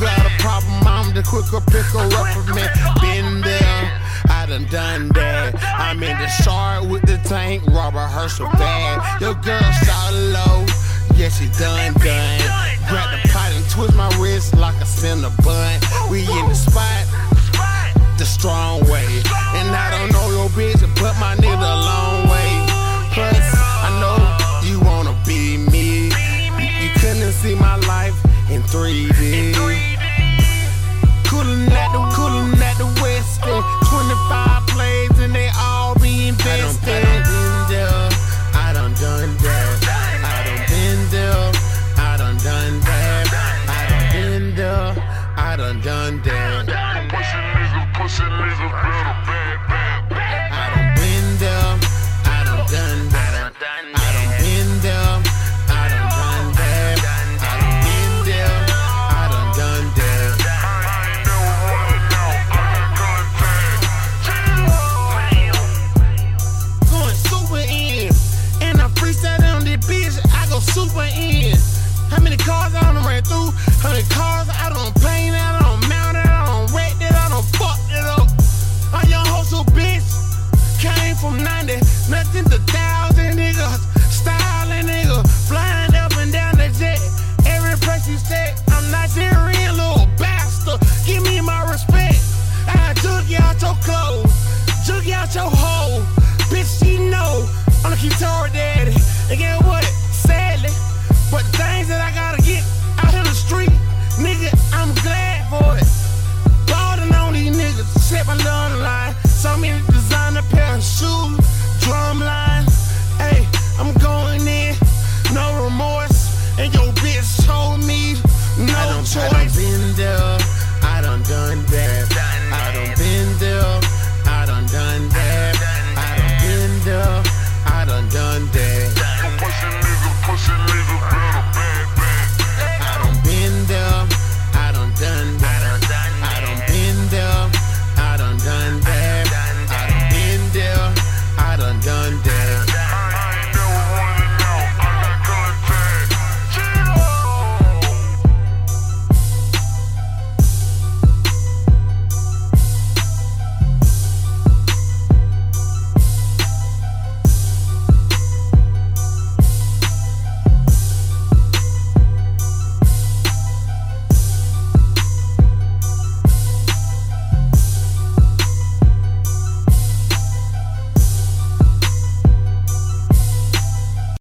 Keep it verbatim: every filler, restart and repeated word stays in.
got a problem, I'm the quicker picker up for me. Been there, I done done that. I'm in the shard with the tank, Robert Herschel bag. Your girl shot low, yeah, she done done. Grab the pot and twist my wrist like a cinder bun. We in the spot, the strong way. And I don't know your bitch, but my nigga a long way. Plus, I know you wanna be me. You, you couldn't see my life in three D. Coolin' at the, coolin' at the West End. twenty-five plays and they all be invested. I done been there, I done done that. I done been there, I done done that. I done been there, I done done that. Pussy niggas, pussy niggas better back.